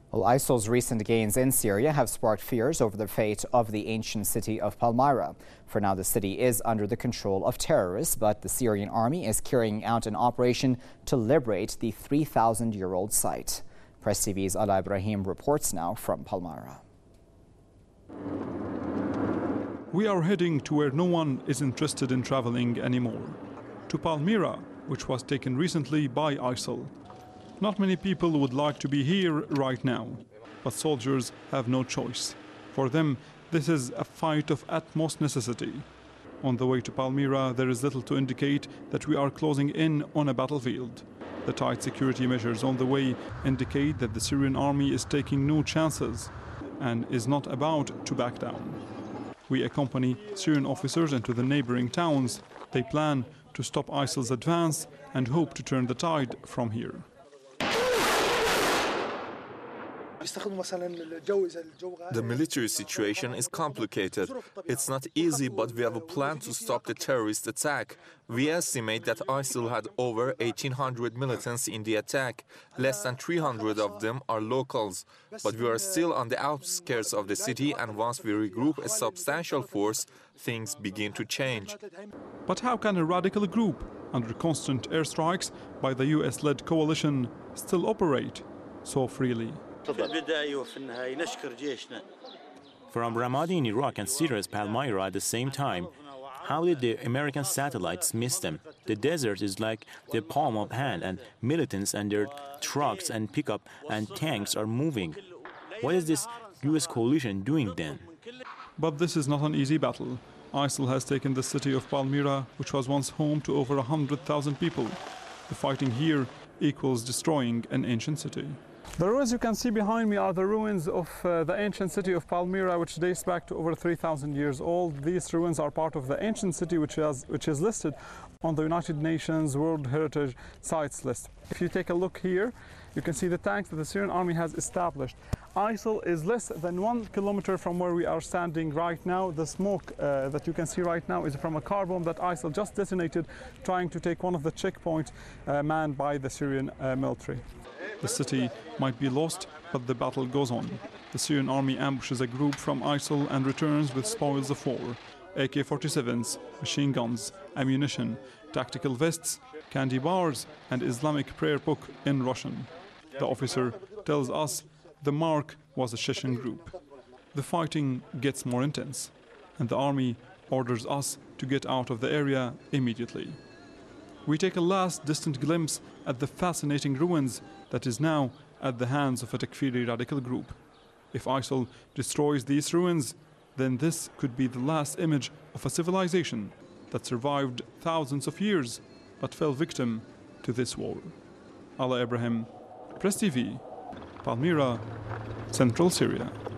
Well, ISIL's recent gains in Syria have sparked fears over the fate of the ancient city of Palmyra. For now, the city is under the control of terrorists, but the Syrian army is carrying out an operation to liberate the 3,000-year-old site. Press TV's Ala Ibrahim reports now from Palmyra. We are heading to where no one is interested in traveling anymore, to Palmyra, which was taken recently by ISIL. Not many people would like to be here right now, but soldiers have no choice. For them, this is a fight of utmost necessity. On the way to Palmyra, there is little to indicate that we are closing in on a battlefield. The tight security measures on the way indicate that the Syrian army is taking no chances and is not about to back down. We accompany Syrian officers into the neighboring towns. They plan to stop ISIL's advance and hope to turn the tide from here. The military situation is complicated. It's not easy, but we have a plan to stop the terrorist attack. We estimate that ISIL had over 1,800 militants in the attack. Less than 300 of them are locals. But we are still on the outskirts of the city, and once we regroup a substantial force, things begin to change. But how can a radical group, under constant airstrikes by the US-led coalition, still operate so freely? From Ramadi in Iraq and Syria's Palmyra at the same time, how did the American satellites miss them? The desert is like the palm of hand, and militants and their trucks and pickup and tanks are moving. What is this US coalition doing then? But this is not an easy battle. ISIL has taken the city of Palmyra, which was once home to over 100,000 people. The fighting here equals destroying an ancient city. The ruins you can see behind me are the ruins of the ancient city of Palmyra, which dates back to over 3,000 years old. These ruins are part of the ancient city which is listed on the United Nations World Heritage Sites list. If you take a look here, you can see the tanks that the Syrian army has established. ISIL is less than 1 kilometer from where we are standing right now. The smoke that you can see right now is from a car bomb that ISIL just detonated, trying to take one of the checkpoints manned by the Syrian military. The city might be lost, but the battle goes on. The Syrian army ambushes a group from ISIL and returns with spoils of war: AK-47s, machine guns, ammunition, tactical vests, candy bars, and Islamic prayer book in Russian. The officer tells us the mark was a Chechen group. The fighting gets more intense, and the army orders us to get out of the area immediately. We take a last distant glimpse at the fascinating ruins that is now at the hands of a Takfiri radical group. If ISIL destroys these ruins, then this could be the last image of a civilization that survived thousands of years but fell victim to this war. Ala Ibrahim, Press TV, Palmyra, Central Syria.